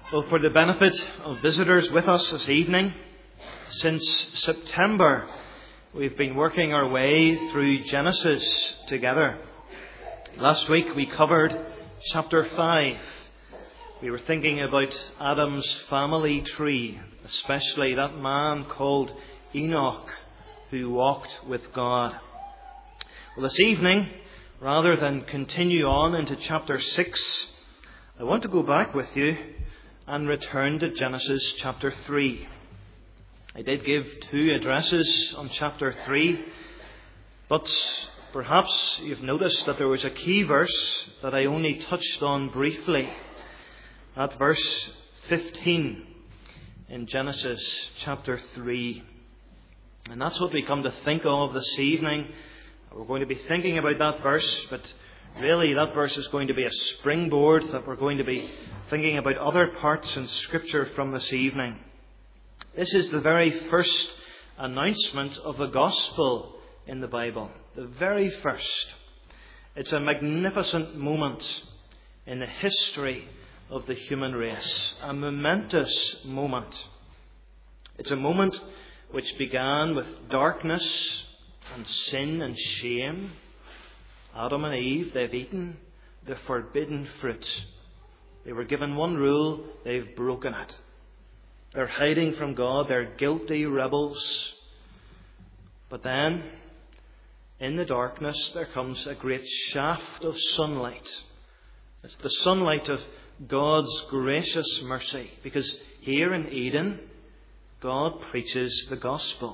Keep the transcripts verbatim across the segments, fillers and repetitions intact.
Well, for the benefit of visitors with us this evening, since September we've been working our way through Genesis together. Last week we covered chapter five. We were thinking about Adam's family tree, especially that man called Enoch who walked with God. Well, this evening, rather than continue on into chapter six, I want to go back with you and return to Genesis chapter three. I did give two addresses on chapter three, but perhaps you've noticed that there was a key verse that I only touched on briefly. At verse fifteen in Genesis chapter three. And that's what we come to think of this evening. We're going to be thinking about that verse, but really that verse is going to be a springboard that we're going to be thinking about other parts in Scripture from this evening. This is the very first announcement of the gospel in the Bible. The very first. It's a magnificent moment in the history of the human race. A momentous moment. It's a moment which began with darkness and sin and shame. Adam and Eve, they've eaten the forbidden fruit. They were given one rule, they've broken it. They're hiding from God, they're guilty rebels. But then, in the darkness, there comes a great shaft of sunlight. It's the sunlight of God's gracious mercy. Because here in Eden, God preaches the gospel.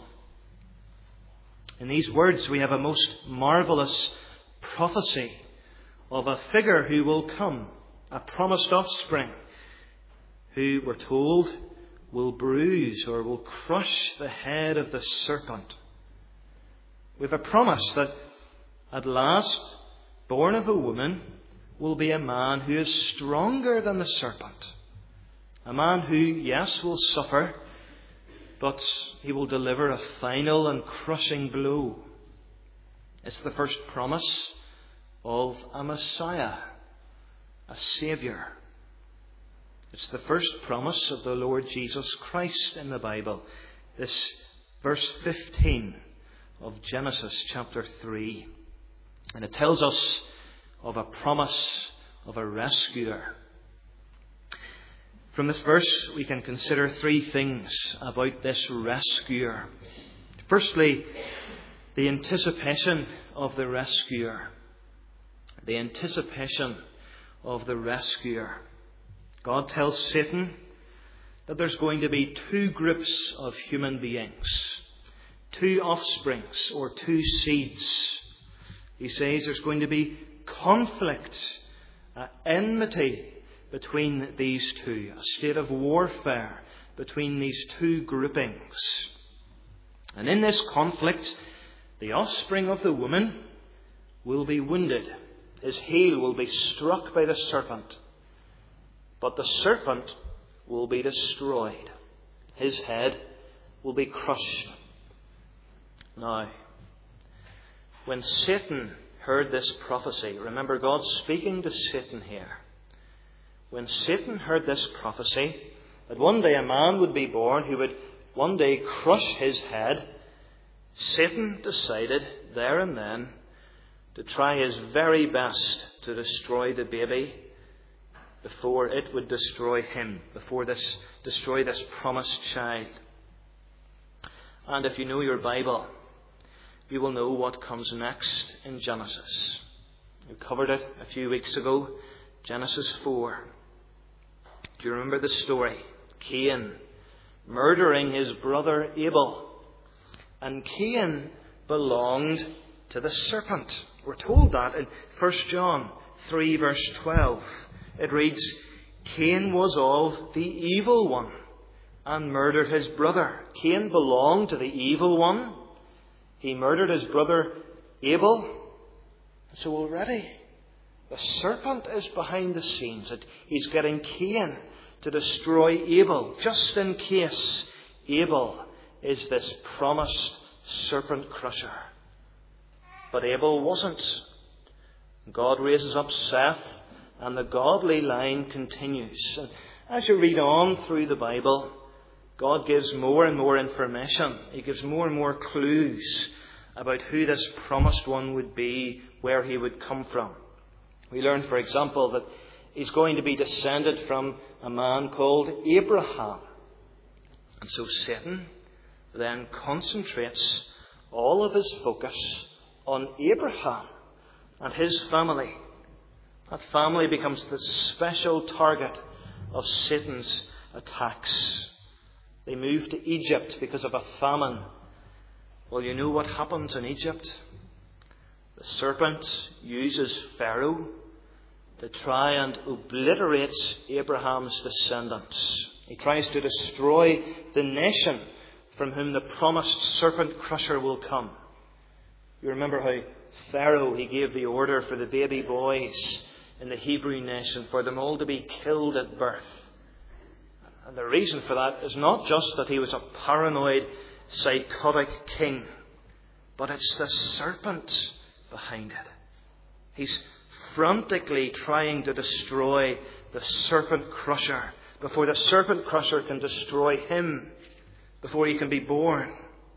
In these words, we have a most marvellous prophecy of a figure who will come, a promised offspring, who, we're told, will bruise or will crush the head of the serpent. We have a promise that at last, born of a woman, will be a man who is stronger than the serpent. A man who, yes, will suffer, but he will deliver a final and crushing blow. It's the first promise of a Messiah, a Saviour. It's the first promise of the Lord Jesus Christ in the Bible. This verse fifteen of Genesis chapter three. And it tells us of a promise of a rescuer. From this verse we can consider three things about this rescuer. Firstly, the anticipation of the rescuer. The anticipation of the rescuer. God tells Satan that there's going to be two groups of human beings. Two offsprings or two seeds. He says there's going to be conflict, uh, enmity between these two. A state of warfare between these two groupings. And in this conflict, the offspring of the woman will be wounded. His heel will be struck by the serpent. But the serpent will be destroyed. His head will be crushed. Now, when Satan heard this prophecy, remember God's speaking to Satan here. When Satan heard this prophecy, that one day a man would be born who would one day crush his head, Satan decided there and then to try his very best to destroy the baby before it would destroy him, before this destroy this promised child. And if you know your Bible, you will know what comes next in Genesis. We covered it a few weeks ago, Genesis four. Do you remember the story? Cain murdering his brother Abel. And Cain belonged to the serpent. We're told that in First John three verse twelve. It reads, Cain was of the evil one and murdered his brother. Cain belonged to the evil one. He murdered his brother Abel. So already the serpent is behind the scenes. He's getting Cain to destroy Abel, just in case Abel is this promised serpent crusher. But Abel wasn't. God raises up Seth, and the godly line continues. As you read on through the Bible, God gives more and more information. He gives more and more clues about who this promised one would be, where he would come from. We learn, for example, that he's going to be descended from a man called Abraham. And so Satan then concentrates all of his focus on Abraham and his family. That family becomes the special target of Satan's attacks. They move to Egypt because of a famine. Well, you know what happens in Egypt? The serpent uses Pharaoh to try and obliterate Abraham's descendants. He tries to destroy the nation from whom the promised serpent crusher will come. You remember how Pharaoh, he gave the order for the baby boys in the Hebrew nation for them all to be killed at birth. And the reason for that is not just that he was a paranoid, psychotic king, but it's the serpent behind it. He's frantically trying to destroy the serpent crusher before the serpent crusher can destroy him, before he can be born.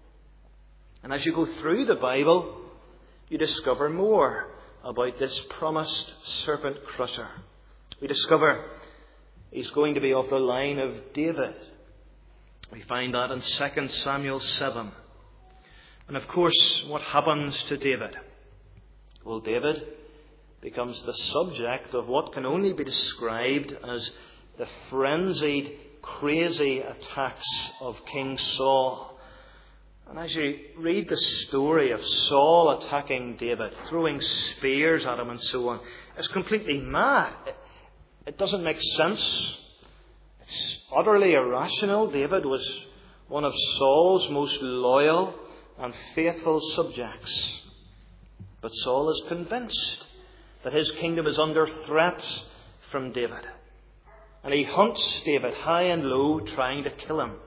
And as you go through the Bible, you discover more about this promised serpent crusher. We discover he's going to be of the line of David. We find that in Second Samuel seven. And of course, what happens to David? Well, David becomes the subject of what can only be described as the frenzied, crazy attacks of King Saul. And as you read the story of Saul attacking David, throwing spears at him and so on, it's completely mad. It, it doesn't make sense. It's utterly irrational. David was one of Saul's most loyal and faithful subjects. But Saul is convinced that his kingdom is under threat from David. And he hunts David high and low, trying to kill him.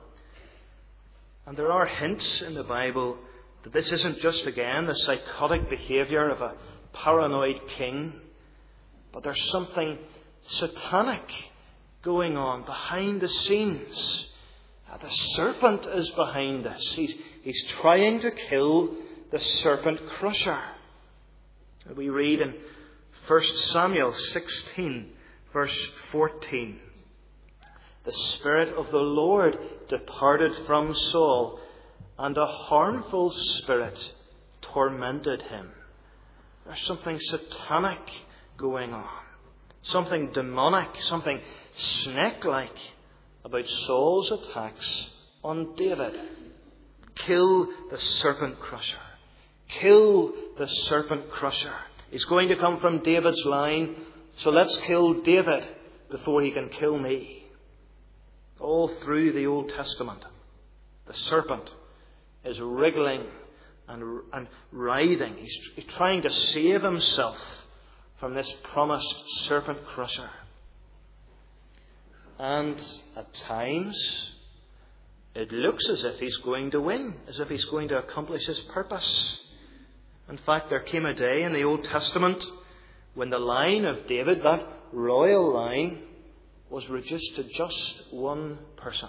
And there are hints in the Bible that this isn't just, again, the psychotic behaviour of a paranoid king, but there's something satanic going on behind the scenes. The serpent is behind this. He's, he's trying to kill the serpent crusher. We read in First Samuel sixteen, verse fourteen. The Spirit of the Lord departed from Saul, and a harmful spirit tormented him. There's something satanic going on. Something demonic, something snake-like about Saul's attacks on David. Kill the serpent crusher. Kill the serpent crusher. He's going to come from David's line, so let's kill David before he can kill me. All through the Old Testament, the serpent is wriggling and, and writhing. He's, he's trying to save himself from this promised serpent crusher. And at times, it looks as if he's going to win, as if he's going to accomplish his purpose. In fact, there came a day in the Old Testament when the line of David, that royal line, was reduced to just one person.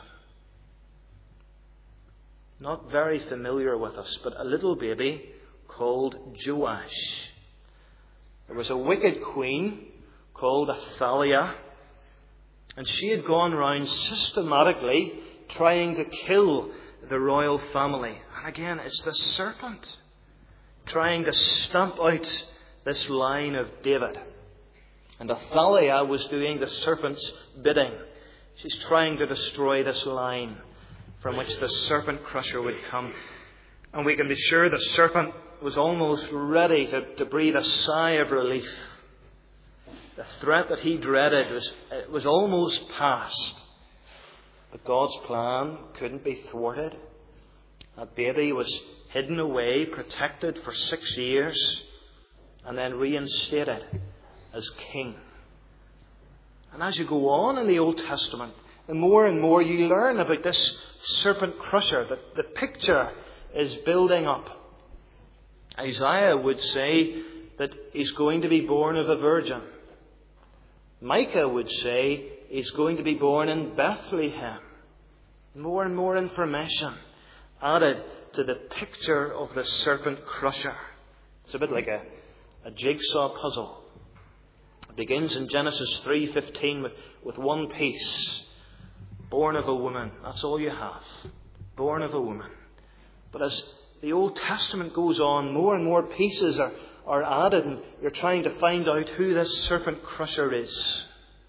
Not very familiar with us, but a little baby called Joash. There was a wicked queen called Athaliah, and she had gone round systematically trying to kill the royal family. And again, it's the serpent trying to stamp out this line of David. And Athaliah was doing the serpent's bidding. She's trying to destroy this line from which the serpent crusher would come. And we can be sure the serpent was almost ready to, to breathe a sigh of relief. The threat that he dreaded was, it was almost past. But God's plan couldn't be thwarted. That baby was hidden away, protected for six years, and then reinstated as king. And as you go on in the Old Testament, the more and more you learn about this serpent crusher, that the picture is building up. Isaiah would say that he's going to be born of a virgin. Micah would say He's going to be born in Bethlehem. More and more information added to the picture of the serpent crusher. It's a bit like a, a jigsaw puzzle. It begins in Genesis three fifteen with, with one piece. Born of a woman. That's all you have. Born of a woman. But as the Old Testament goes on, more and more pieces are, are added, and you're trying to find out who this serpent crusher is.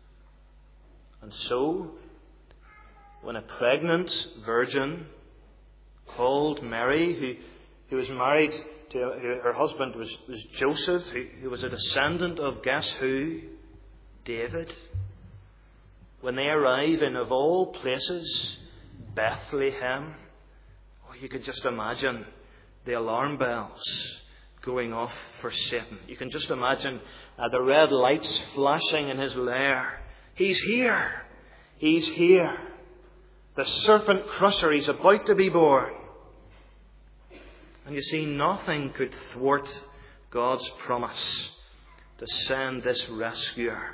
And so, when a pregnant virgin called Mary, who, who was married to, who, her husband was, was Joseph, who, who was a descendant of, guess who? David. When they arrive in, of all places, Bethlehem, oh, you could just imagine the alarm bells going off for Satan. You can just imagine uh, the red lights flashing in his lair. He's here. He's here. The serpent crusher, he's about to be born. And you see, nothing could thwart God's promise to send this rescuer.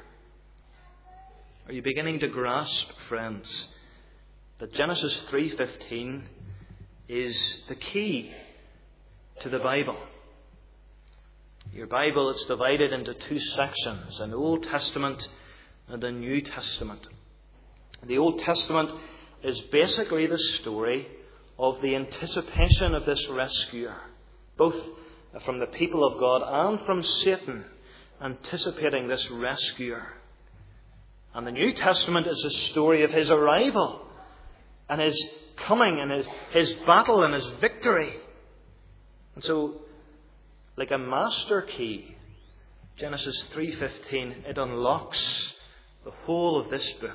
Are you beginning to grasp, friends, that Genesis three fifteen is the key to the Bible? Your Bible, it's divided into two sections, an Old Testament and a New Testament. The Old Testament is basically the story of the anticipation of this rescuer, both from the people of God and from Satan, anticipating this rescuer. And the New Testament is the story of his arrival and his coming and his, his battle and his victory. And so, like a master key, Genesis three fifteen, it unlocks the whole of this book.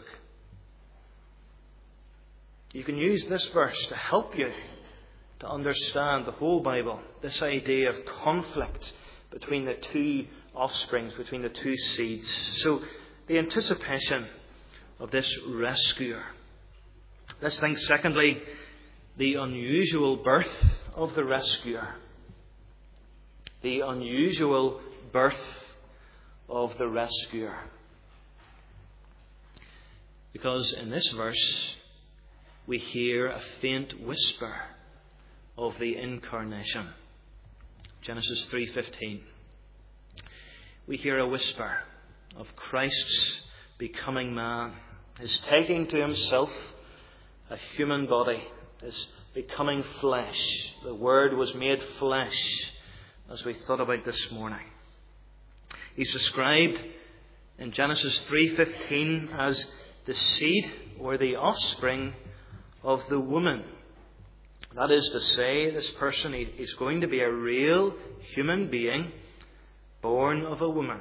You can use this verse to help you to understand the whole Bible, this idea of conflict between the two offsprings, between the two seeds. So, the anticipation of this rescuer. Let's think, secondly, the unusual birth of the rescuer. The unusual birth of the rescuer. Because in this verse, we hear a faint whisper of the incarnation. Genesis three fifteen. We hear a whisper of Christ's becoming man, his taking to himself a human body, his becoming flesh. The Word was made flesh, as we thought about this morning. He's described in Genesis three fifteen as the seed or the offspring of the woman. That is to say, this person is going to be a real human being born of a woman.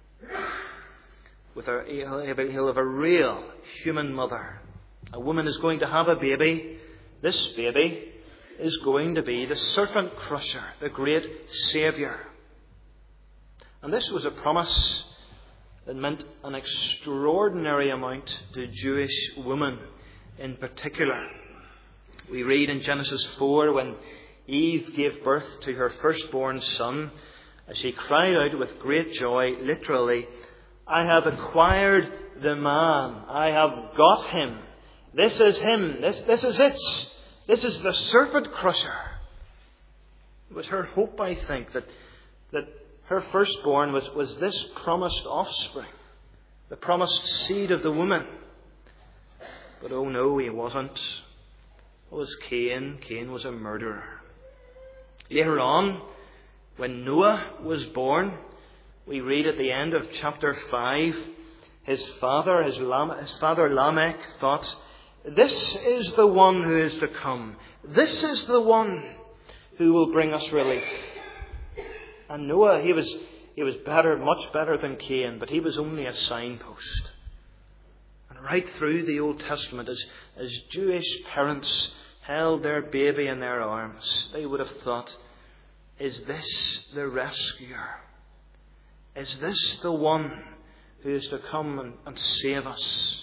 With a, he'll have a real human mother. A woman is going to have a baby. This baby is going to be the serpent crusher, the great Saviour. And this was a promise that meant an extraordinary amount to Jewish women in particular. We read in Genesis four, when Eve gave birth to her firstborn son, as she cried out with great joy, literally, I have acquired the man. I have got him. This is him. This, this is it. This is the serpent crusher. It was her hope, I think, that, that her firstborn was, was this promised offspring, the promised seed of the woman. But oh no, he wasn't. It was Cain. Cain was a murderer. Later on, when Noah was born, we read at the end of chapter five, his father, his, Lam- his father Lamech thought, this is the one who is to come. This is the one who will bring us relief. And Noah, he was, he was better, much better than Cain, but he was only a signpost. And right through the Old Testament, as, as Jewish parents held their baby in their arms, they would have thought, is this the rescuer? Is this the one who is to come and, and save us?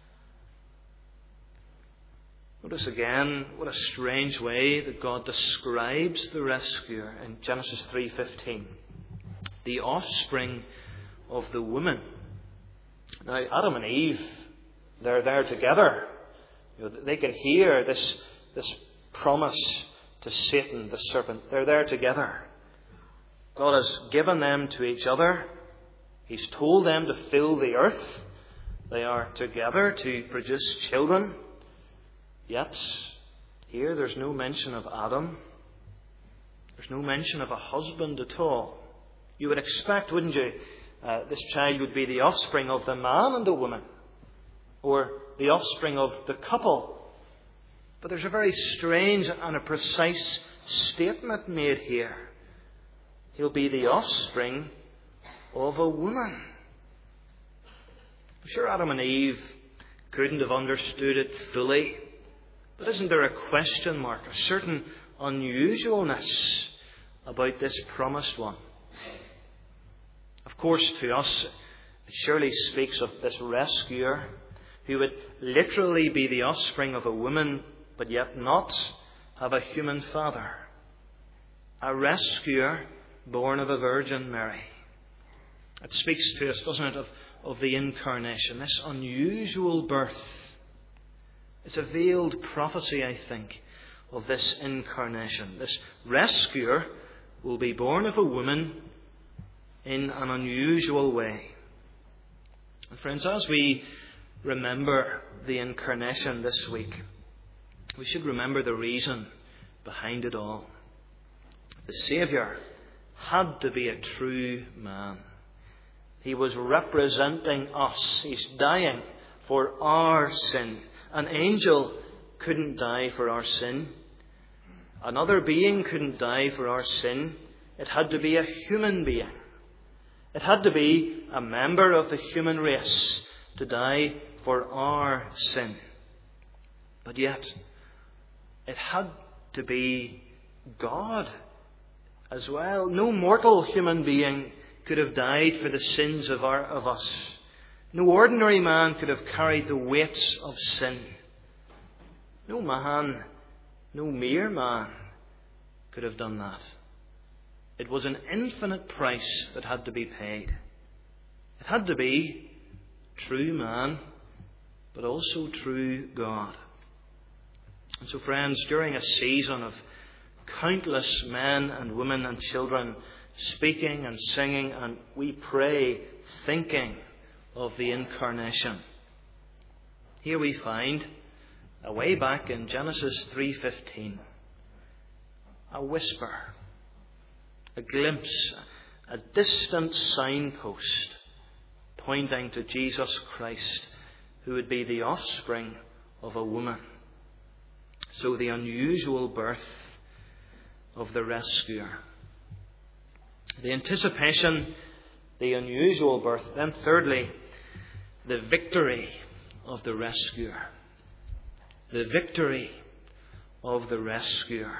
Notice again what a strange way that God describes the rescuer in Genesis three fifteen. The offspring of the woman. Now, Adam and Eve, They're there together. You know, they can hear this, this promise to Satan, the serpent. They're there together. God has given them to each other. He's told them to fill the earth. They are together to produce children. Yet, here there's no mention of Adam. There's no mention of a husband at all. You would expect, wouldn't you, uh, this child would be the offspring of the man and the woman, or the offspring of the couple. But there's a very strange and a precise statement made here. He'll be the offspring of a woman. I'm sure Adam and Eve couldn't have understood it fully. But isn't there a question mark, a certain unusualness about this promised one? Of course, to us, it surely speaks of this rescuer who would literally be the offspring of a woman, but yet not have a human father. A rescuer born of a Virgin Mary. It speaks to us, doesn't it, of, of the incarnation, this unusual birth. It's a veiled prophecy, I think, of this incarnation. This rescuer will be born of a woman in an unusual way. And friends, as we remember the incarnation this week, we should remember the reason behind it all. The Saviour had to be a true man. He was representing us. He's dying for our sin. An angel couldn't die for our sin. Another being couldn't die for our sin. It had to be a human being. It had to be a member of the human race to die for our sin. But yet, it had to be God as well. No mortal human being could have died for the sins of, our, of us. No ordinary man could have carried the weight of sin. No man, no mere man could have done that. It was an infinite price that had to be paid. It had to be true man, but also true God. And so, friends, during a season of countless men and women and children speaking and singing, and we pray, thinking of the incarnation, here we find, away back in Genesis three fifteen, a whisper, a glimpse, a distant signpost pointing to Jesus Christ, who would be the offspring of a woman. So the unusual birth of the rescuer. The anticipation, the unusual birth. Then thirdly, the victory of the rescuer. The victory of the rescuer.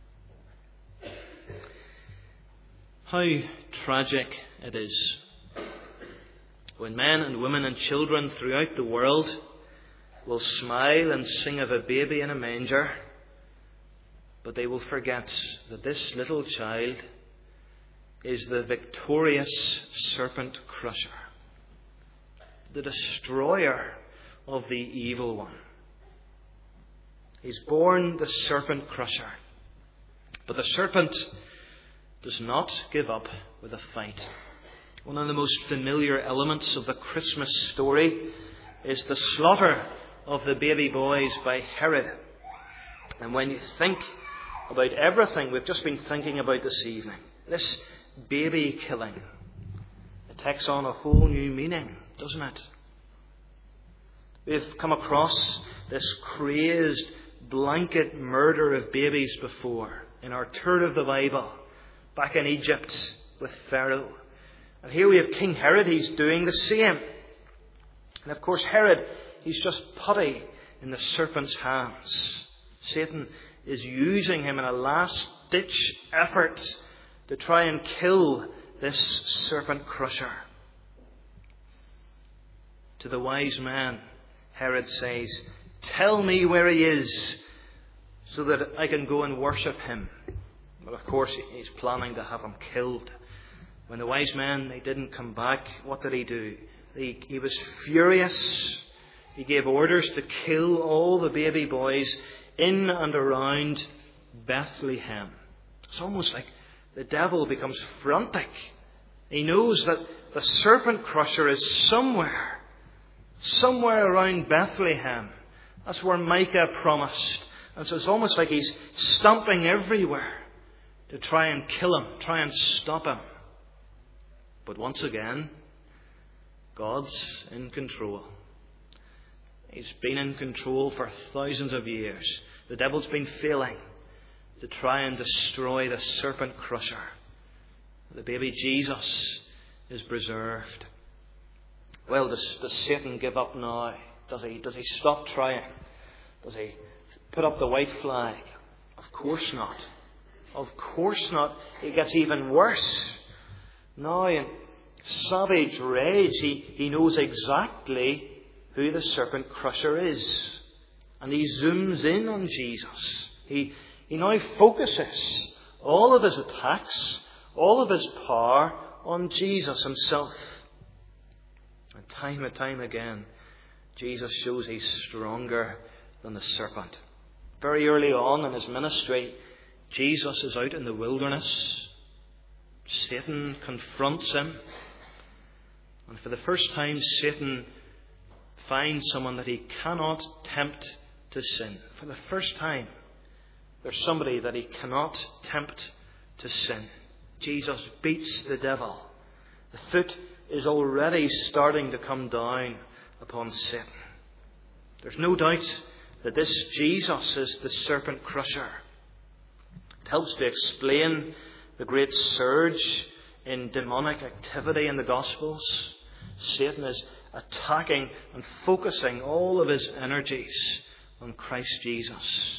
How tragic it is when men and women and children throughout the world will smile and sing of a baby in a manger, but they will forget that this little child is the victorious serpent crusher, the destroyer of the evil one. He's born the serpent crusher, but the serpent does not give up with a fight. One of the most familiar elements of the Christmas story is the slaughter of the baby boys by Herod. And when you think about everything we've just been thinking about this evening, this baby killing, it takes on a whole new meaning, doesn't it? We've come across this crazed blanket murder of babies before in our tour of the Bible back in Egypt with Pharaoh. And here we have King Herod. He's doing the same. And of course Herod, he's just putty in the serpent's hands. Satan is using him in a last-ditch effort to try and kill this serpent crusher. To the wise man, Herod says, "Tell me where he is so that I can go and worship him." But of course he's planning to have him killed. When the wise men, they didn't come back, what did he do? He, he was furious. he gave orders to kill all the baby boys in and around Bethlehem. It's almost like the devil becomes frantic. He knows that the serpent crusher is somewhere, somewhere around Bethlehem. That's where Micah promised. And so it's almost like he's stomping everywhere to try and kill him, try and stop him. But once again, God's in control. He's been in control for thousands of years. The devil's been failing to try and destroy the serpent crusher. The baby Jesus is preserved. Well, does, does Satan give up now? Does he, does he stop trying? Does he put up the white flag? Of course not. Of course not. It gets even worse. Now, in savage rage, he, he knows exactly who the serpent crusher is. And he zooms in on Jesus. He, he now focuses all of his attacks, all of his power on Jesus himself. And time and time again, Jesus shows he's stronger than the serpent. Very early on in his ministry, Jesus is out in the wilderness. Satan confronts him. And for the first time, Satan finds someone that he cannot tempt to sin. For the first time, there's somebody that he cannot tempt to sin. Jesus beats the devil. The foot is already starting to come down upon Satan. There's no doubt that this Jesus is the serpent crusher. It helps to explain the great surge in demonic activity in the Gospels. Satan is attacking and focusing all of his energies on Christ Jesus.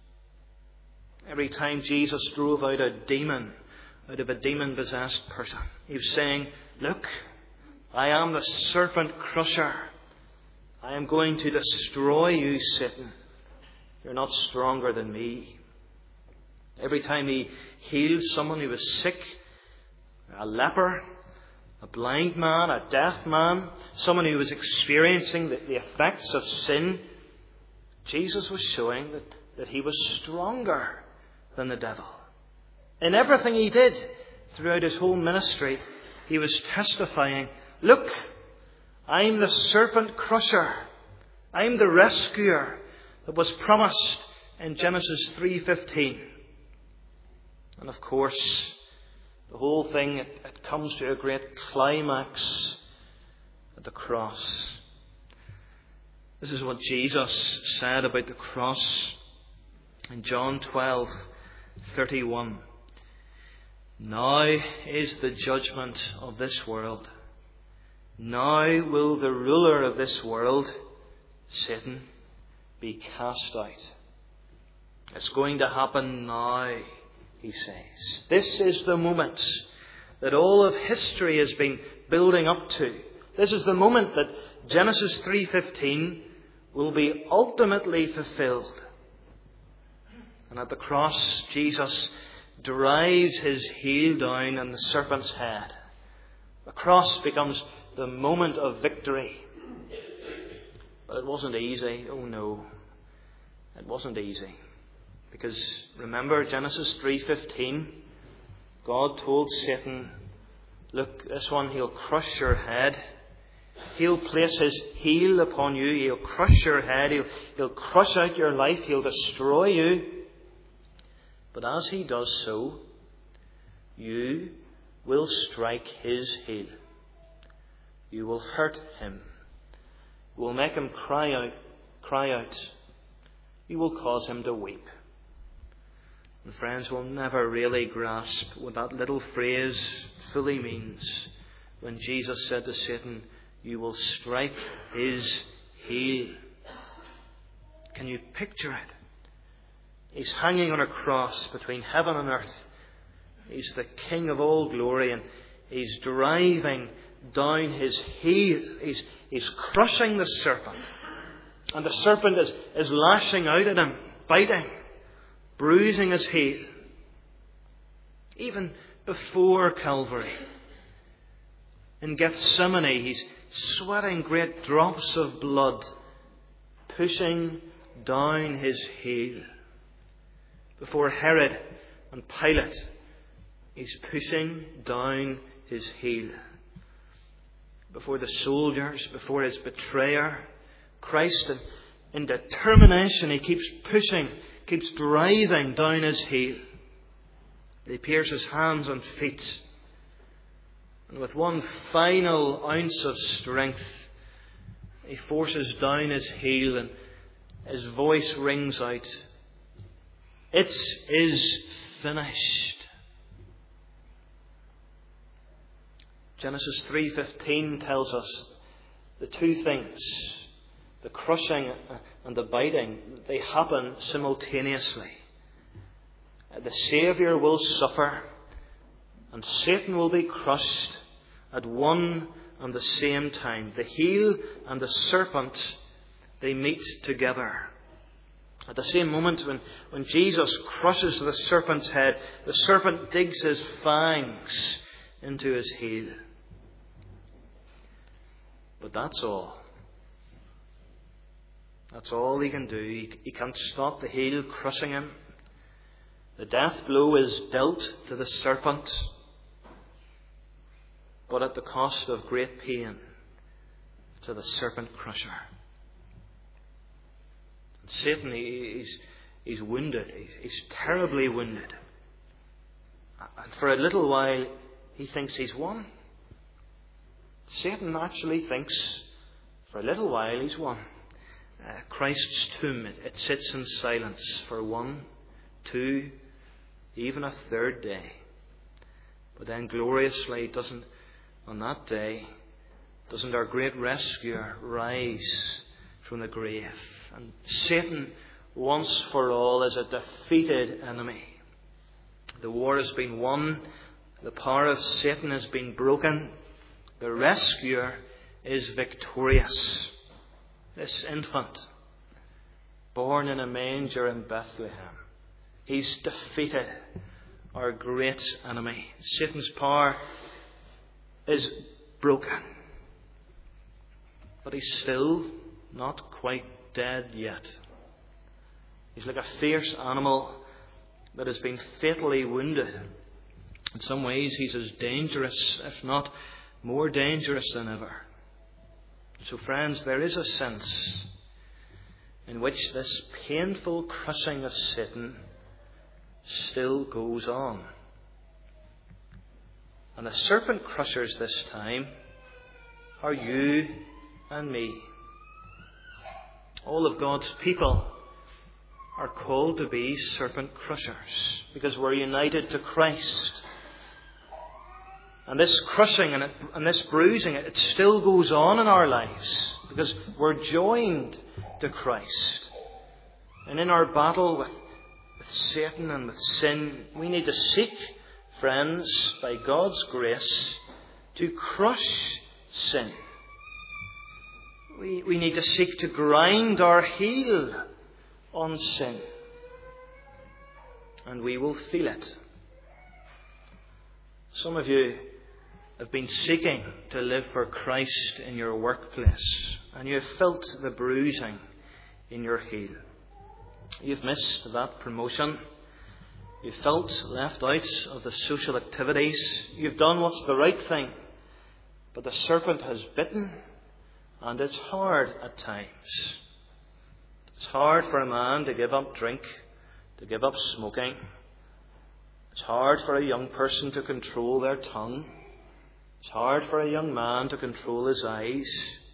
Every time Jesus drove out a demon, out of a demon-possessed person, he was saying, "Look, I am the serpent crusher. I am going to destroy you, Satan. You're not stronger than me." Every time he healed someone who was sick, a leper, a blind man, a deaf man, someone who was experiencing the, the effects of sin, Jesus was showing that, that he was stronger than the devil. In everything he did throughout his whole ministry, he was testifying, "Look, I'm the serpent crusher. I'm the rescuer that was promised in Genesis three fifteen. And of course, the whole thing, it, it comes to a great climax at the cross. This is what Jesus said about the cross in John twelve thirty-one. "Now is the judgment of this world. Now will the ruler of this world, Satan, be cast out." It's going to happen now, he says. This is the moment that all of history has been building up to. This is the moment that Genesis three fifteen will be ultimately fulfilled. And at the cross, Jesus drives his heel down on the serpent's head. The cross becomes the moment of victory. But it wasn't easy. Oh no, it wasn't easy. Because remember Genesis three fifteen, God told Satan, "Look, this one, he'll crush your head. He'll place his heel upon you. He'll crush your head. He'll, he'll crush out your life. He'll destroy you. But as he does so, you will strike his heel. You will hurt him. You will make him cry out, cry out. You will cause him to weep." And friends, will never really grasp what that little phrase fully means when Jesus said to Satan, "You will strike his heel." Can you picture it? He's hanging on a cross between heaven and earth. He's the King of all glory, and he's driving down his heel. He's, he's crushing the serpent. And the serpent is, is lashing out at him, biting, bruising his heel. Even before Calvary, in Gethsemane, he's sweating great drops of blood pushing down his heel. Before Herod and Pilate, he's pushing down his heel. Before the soldiers, before his betrayer, Christ, in, in determination, he keeps pushing, keeps driving down his heel. He pierces his hands and feet. And with one final ounce of strength, he forces down his heel and his voice rings out, "It is finished." Genesis three fifteen tells us the two things, the crushing and the biting, they happen simultaneously. The Saviour will suffer and Satan will be crushed at one and the same time. The heel and the serpent, they meet together. At the same moment when, when Jesus crushes the serpent's head, the serpent digs his fangs into his heel. But that's all. That's all he can do. He, he can't stop the heel crushing him. The death blow is dealt to the serpent, but at the cost of great pain to the serpent crusher. And Satan, he, he's, he's wounded. He's, he's terribly wounded. And for a little while, he thinks he's won. Satan actually thinks, for a little while, he's won. Uh, Christ's tomb, it, it sits in silence for one, two, even a third day. But then gloriously, doesn't on that day, doesn't our great rescuer rise from the grave? And Satan, once for all, is a defeated enemy. The war has been won. The power of Satan has been broken. The rescuer is victorious. This infant, born in a manger in Bethlehem, he's defeated our great enemy. Satan's power is broken. But he's still not quite dead yet. He's like a fierce animal that has been fatally wounded. In some ways, he's as dangerous, if not more dangerous than ever. So friends, there is a sense in which this painful crushing of Satan still goes on. And the serpent crushers this time are you and me. All of God's people are called to be serpent crushers because we're united to Christ. And this crushing and, it, and this bruising, it, it still goes on in our lives because we're joined to Christ. And in our battle with, with Satan and with sin, we need to seek, friends, by God's grace, to crush sin. We, we need to seek to grind our heel on sin. And we will feel it. Some of you have been seeking to live for Christ in your workplace, and you have felt the bruising in your heel. You've missed that promotion. You've felt left out of the social activities. You've done what's the right thing, but the serpent has bitten, and it's hard at times. It's hard for a man to give up drink, to give up smoking. It's hard for a young person to control their tongue. It's hard for a young man to control his eyes.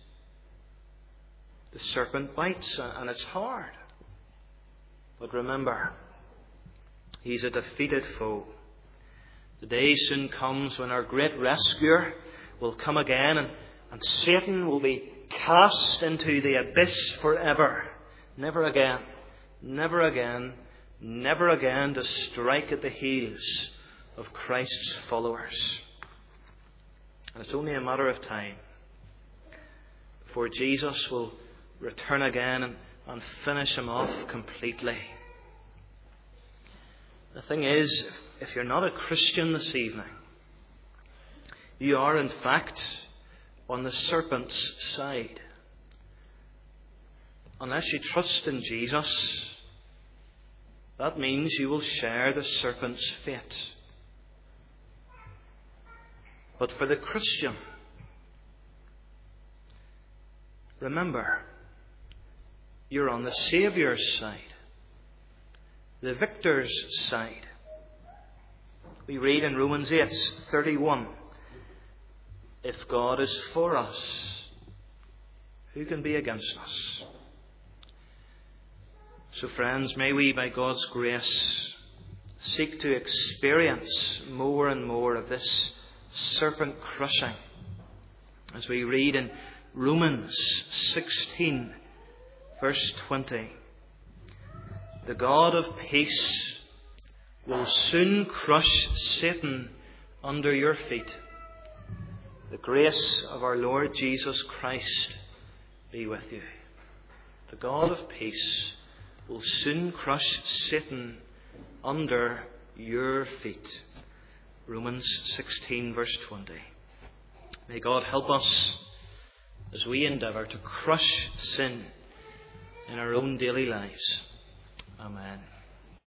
The serpent bites, and it's hard. But remember, he's a defeated foe. The day soon comes when our great rescuer will come again, and, and Satan will be cast into the abyss forever. Never again, never again, never again to strike at the heels of Christ's followers. And it's only a matter of time before Jesus will return again and, and finish him off completely. The thing is, if you're not a Christian this evening, you are in fact on the serpent's side. unless you trust in Jesus, that means you will share the serpent's fate. But for the Christian, remember, you're on the Saviour's side, the victor's side. We read in Romans eight thirty-one, if God is for us, who can be against us? So friends, may we, by God's grace, seek to experience more and more of this serpent crushing, as we read in Romans sixteen, verse twenty. The God of peace will soon crush Satan under your feet. The grace of our Lord Jesus Christ be with you. The God of peace will soon crush Satan under your feet. Romans sixteen, verse twenty. May God help us as we endeavour to crush sin in our own daily lives. Amen.